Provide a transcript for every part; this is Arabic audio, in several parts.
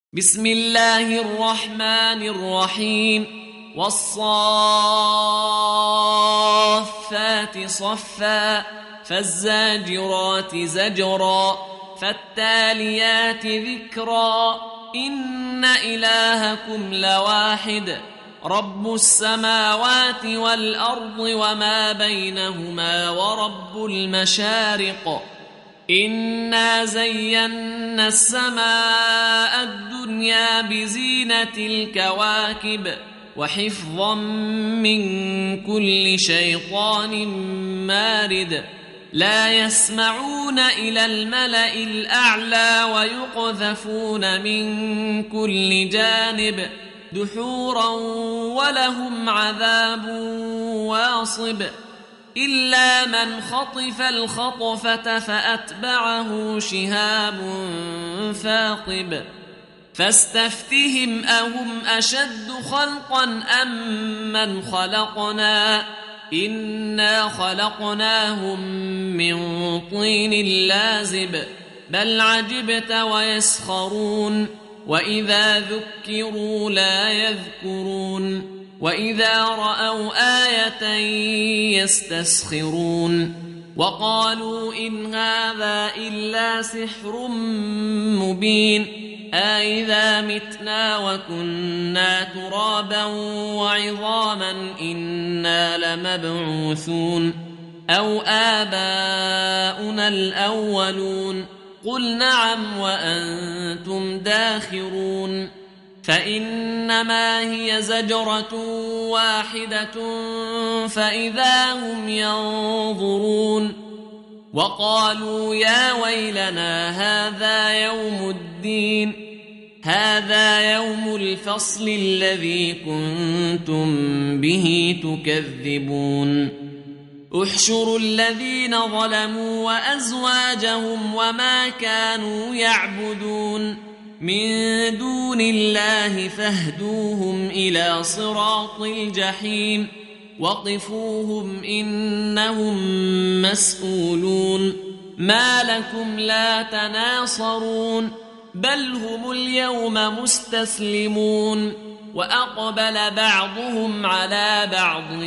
بسم الله الرحمن الرحيم والصافات صفا فالزاجرات زجرا فالتاليات ذكرا إن إلهكم لواحد رب السماوات والأرض وما بينهما ورب المشارق إنا زينا السماء الدنيا بزينة الكواكب وحفظا من كل شيطان مارد لا يسمعون إلى الملأ الأعلى ويقذفون من كل جانب دحورا ولهم عذاب واصب إلا من خطف الخطفة فأتبعه شهاب ثاقب فاستفتهم أهم أشد خلقا أم من خلقنا إنا خلقناهم من طين لازب بل عجبت ويسخرون وإذا ذكروا لا يذكرون وإذا رأوا آية يستسخرون وقالوا إن هذا إلا سحر مبين أإذا متنا وكنا ترابا وعظاما إنا لمبعوثون أو آباؤنا الأولون قل نعم وأنتم داخرون فإنما هي زجرة واحدة فإذا هم ينظرون وقالوا يا ويلنا هذا يوم الفصل الذي كنتم به تكذبون احشروا الذين ظلموا وأزواجهم وما كانوا يعبدون من دون الله فاهدوهم إلى صراط الجحيم وقفوهم إنهم مسؤولون ما لكم لا تناصرون بل هم اليوم مستسلمون وأقبل بعضهم على بعض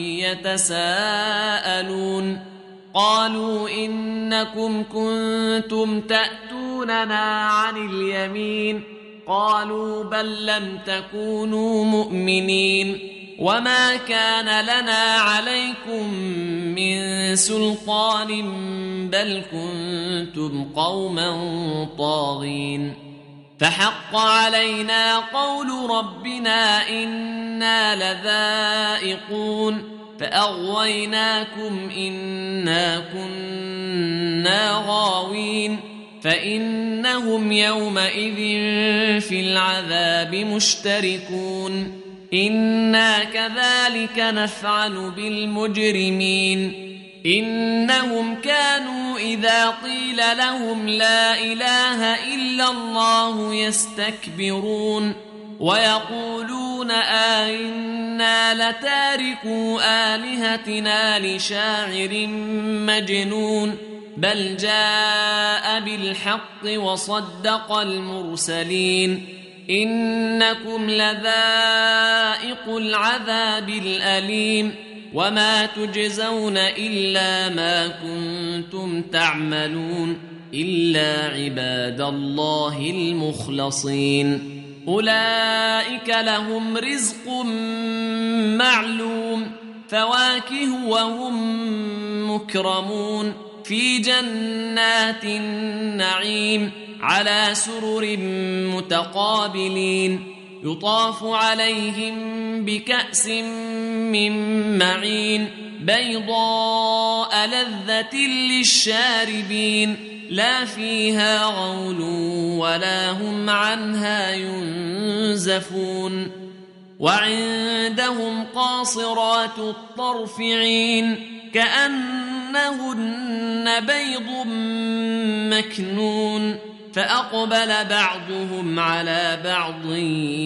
يتساءلون قالوا إنكم كنتم تأتوننا عن اليمين قالوا بل لم تكونوا مؤمنين وما كان لنا عليكم من سلطان بل كنتم قوما طاغين فحق علينا قول ربنا إنا لذائقون فأغويناكم إنا كنا غاوين فإنهم يومئذ في العذاب مشتركون إنا كذلك نفعل بالمجرمين إنهم كانوا إذا قيل لهم لا إله إلا الله يستكبرون ويقولون أئنا لتاركو آلهتنا لشاعر مجنون بل جاء بالحق وصدق المرسلين إنكم لذائق العذاب الأليم وما تجزون إلا ما كنتم تعملون إلا عباد الله المخلصين أولئك لهم رزق معلوم فواكه وهم مكرمون في جنات النعيم على سرر متقابلين يطاف عليهم بكأس من معين بيضاء لذة للشاربين لا فيها غول ولا هم عنها ينزفون وعندهم قاصرات الطرف عين كأنهن بيض مكنون فأقبل بعضهم على بعض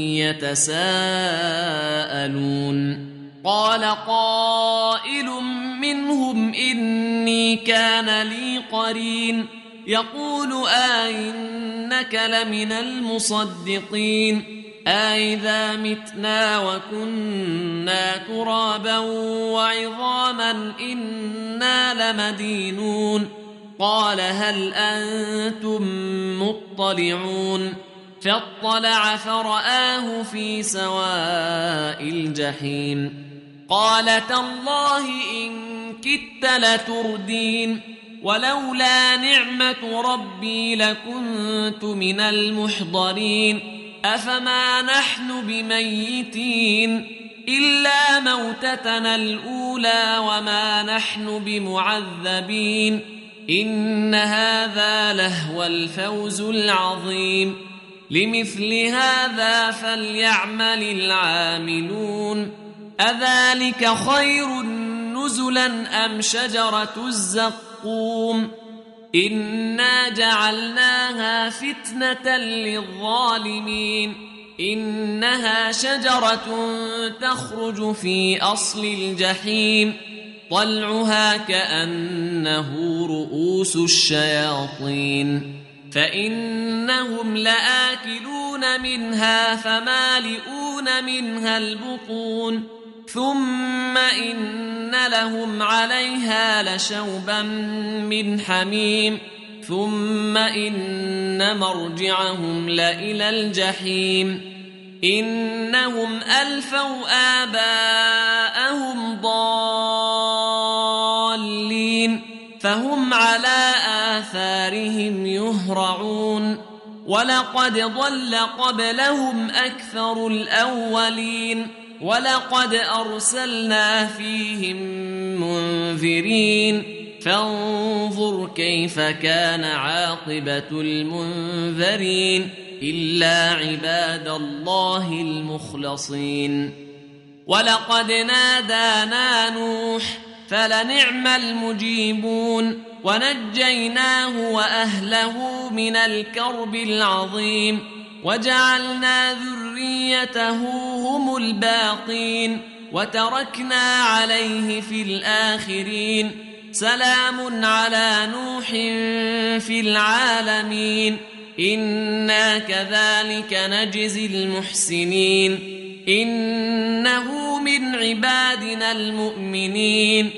يتساءلون قال قائل منهم إني كان لي قرين يقول أئنك لمن المصدقين أئذا متنا وكنا ترابا وعظاما إنا لمدينون قال هل أنتم مطلعون فاطلع فرآه في سواء الجحيم قال تالله إن كدت لتردين ولولا نعمة ربي لكنت من المحضرين أفما نحن بميتين إلا موتتنا الأولى وما نحن بمعذبين إن هذا لهو الفوز العظيم لمثل هذا فليعمل العاملون أذلك خير نزلا أم شجرة الزقوم إنا جعلناها فتنة للظالمين إنها شجرة تخرج في أصل الجحيم طلعها كأنه رؤوس الشياطين فإنهم لآكلون منها فمالئون منها البطون ثم إن لهم عليها لشوبا من حميم ثم إن مرجعهم لإلى الجحيم إنهم ألفوا آباءهم ضالين فهم على آثارهم يهرعون ولقد ضل قبلهم أكثر الأولين ولقد أرسلنا فيهم منذرين فانظر كيف كان عاقبة المنذرين إلا عباد الله المخلصين ولقد نادانا نوح فلنعم المجيبون ونجيناه وأهله من الكرب العظيم وجعلنا ذريته هم الباقين وتركنا عليه في الآخرين سلام على نوح في العالمين إنا كذلك نجزي المحسنين إنه من عبادنا المؤمنين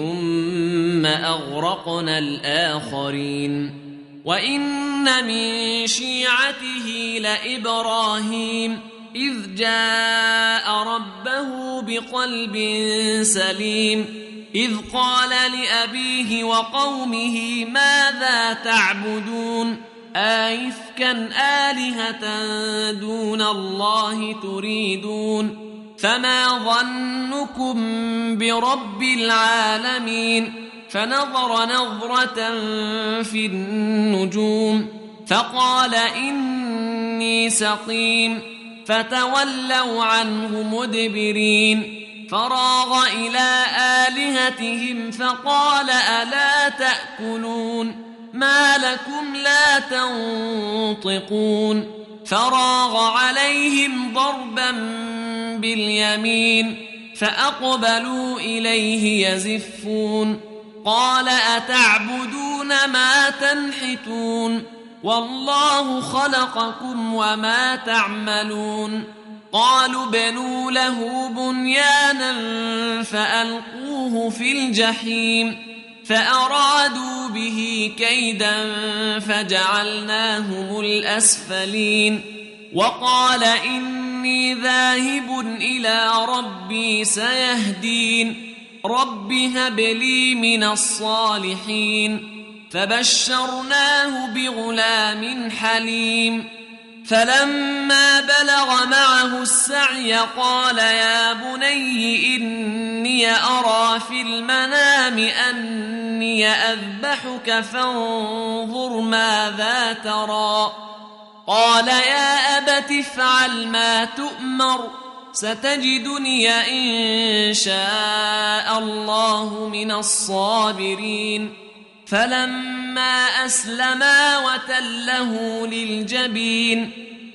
ثم أغرقنا الآخرين وإن من شيعته لإبراهيم إذ جاء ربه بقلب سليم إذ قال لأبيه وقومه ماذا تعبدون أئفكا آلهة دون الله تريدون فما ظنكم برب العالمين فنظر نظرة في النجوم فقال إني سقيم فتولوا عنه مدبرين فراغ إلى آلهتهم فقال ألا تأكلون ما لكم لا تنطقون فراغ عليهم ضربا باليمين فأقبلوا إليه يزفون قال أتعبدون ما تنحتون والله خلقكم وما تعملون قالوا بنوا له بنيانا فألقوه في الجحيم فأرادوا به كيدا فجعلناهم الأسفلين وقال إني ذاهب إلى ربي سيهدين رب هب لي من الصالحين فبشرناه بغلام حليم فلما بلغ معه السعي قال يا بني إني أرى في المنام أني أذبحك فانظر ماذا ترى قال يا أبت افعل ما تؤمر ستجدني إن شاء الله من الصابرين فلما أسلما وتله للجبين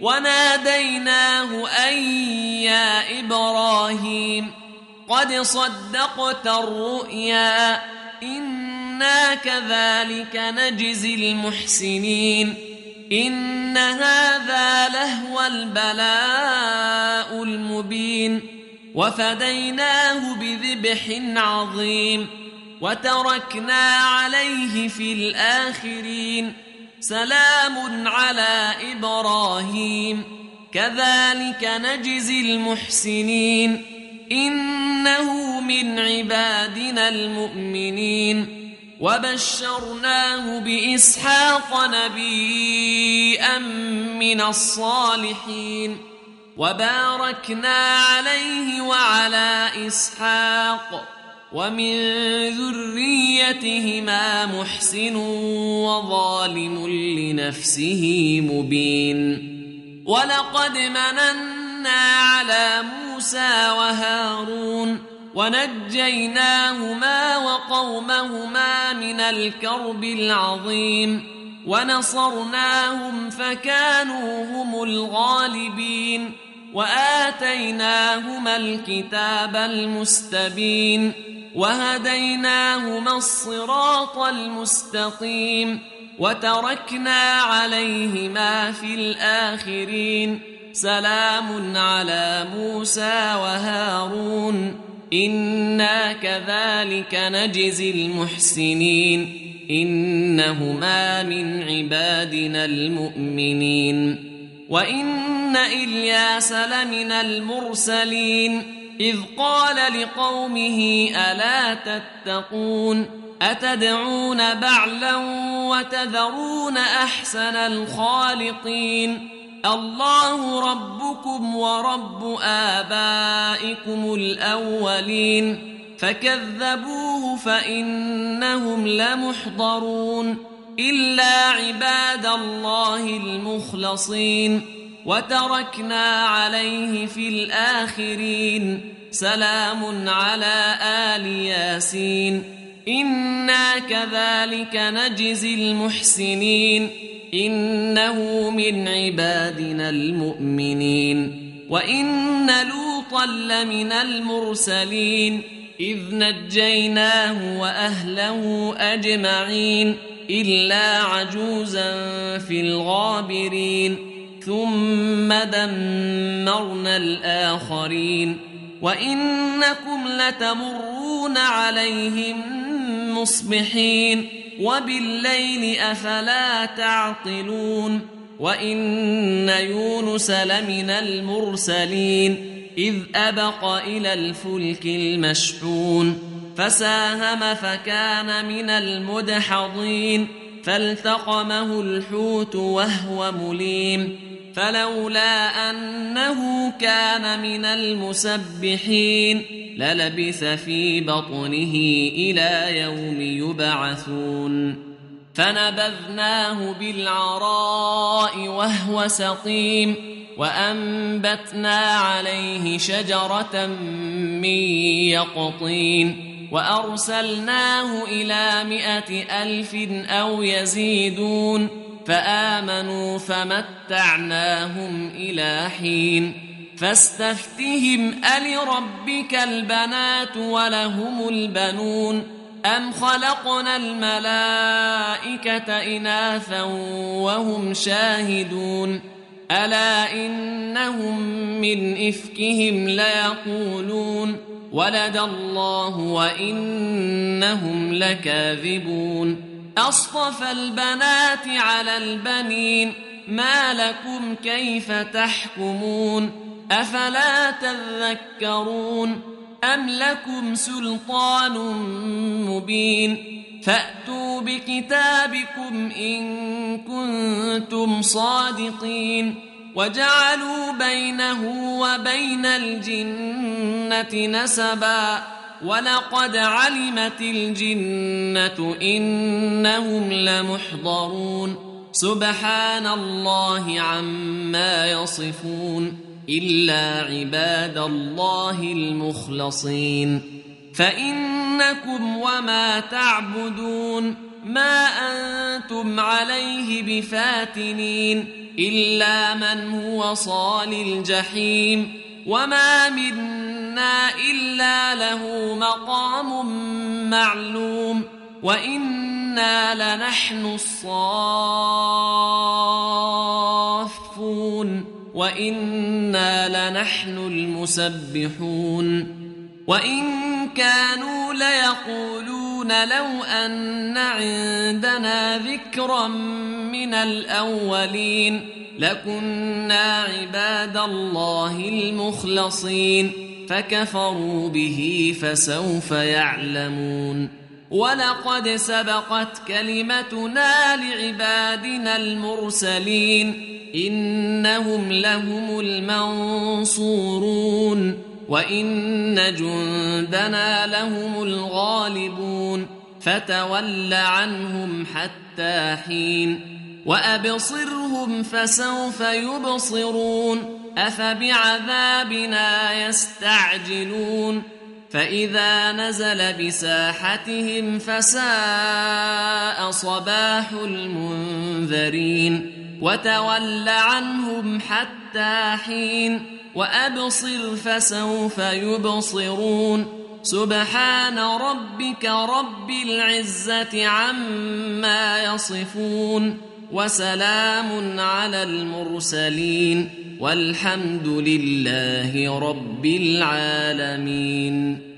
وناديناه أن يا إبراهيم قد صدقت الرؤيا إنا إنا كذلك نجزي المحسنين إن هذا لهو البلاء المبين وفديناه بذبح عظيم وتركنا عليه في الآخرين سلام على إبراهيم كذلك نجزي المحسنين إنه من عبادنا المؤمنين وبشرناه بإسحاق نبيا من الصالحين وباركنا عليه وعلى إسحاق ومن ذريتهما محسن وظالم لنفسه مبين ولقد مننا على موسى وهارون ونجيناهما وقومهما من الكرب العظيم ونصرناهم فكانوا هم الغالبين وآتيناهما الكتاب المستبين وهديناهما الصراط المستقيم وتركنا عليهما في الآخرين سلام على موسى وهارون إنا كذلك نجزي المحسنين إنهما من عبادنا المؤمنين وإن إلياس لمن المرسلين إذ قال لقومه ألا تتقون أتدعون بعلا وتذرون أحسن الخالقين الله ربكم ورب آبائكم الأولين فكذبوه فإنهم لمحضرون إلا عباد الله المخلصين وتركنا عليه في الآخرين سلام على آل ياسين إنا كذلك نجزي المحسنين إنه من عبادنا المؤمنين وإن لوطا لمن المرسلين إذ نجيناه وأهله أجمعين إلا عجوزا في الغابرين ثم دمرنا الآخرين وإنكم لتمرون عليهم مصبحين وبالليل أفلا تعقلون وإن يونس لمن المرسلين إذ أبق إلى الفلك المشحون فساهم فكان من المدحضين فالتقمه الحوت وهو مليم فلولا أنه كان من المسبحين للبث في بطنه إلى يوم يبعثون فنبذناه بالعراء وهو سقيم وأنبتنا عليه شجرة من يقطين وأرسلناه إلى 100,000 أو يزيدون فآمنوا فمتعناهم إلى حين فاستفتهم ألربك البنات ولهم البنون أم خلقنا الملائكة إناثا وهم شاهدون ألا إنهم من إفكهم ليقولون ولد الله وإنهم لكاذبون أصطفى البنات على البنين ما لكم كيف تحكمون أفلا تذكرون أم لكم سلطان مبين فأتوا بكتابكم إن كنتم صادقين وجعلوا بينه وبين الجنة نسبا ولقد علمت الجنة إنهم لمحضرون سبحان الله عما يصفون إلا عباد الله المخلصين فإنكم وما تعبدون ما أنتم عليه بفاتنين إلا من هو صال الجحيم وما منا إلا له مقام معلوم وإنا لنحن الصافون وإنا لنحن المسبحون وإن كانوا ليقولون لو أن عندنا ذكرا من الأولين لكنا عباد الله المخلصين فكفروا به فسوف يعلمون ولقد سبقت كلمتنا لعبادنا المرسلين إنهم لهم المنصورون وإن جندنا لهم الغالبون فتول عنهم حتى حين وأبصرهم فسوف يبصرون أفبعذابنا يستعجلون فإذا نزل بساحتهم فساء صباح المنذرين وتول عنهم حتى حين وأبصر فسوف يبصرون سبحان ربك رب العزة عما يصفون وسلام على المرسلين والحمد لله رب العالمين.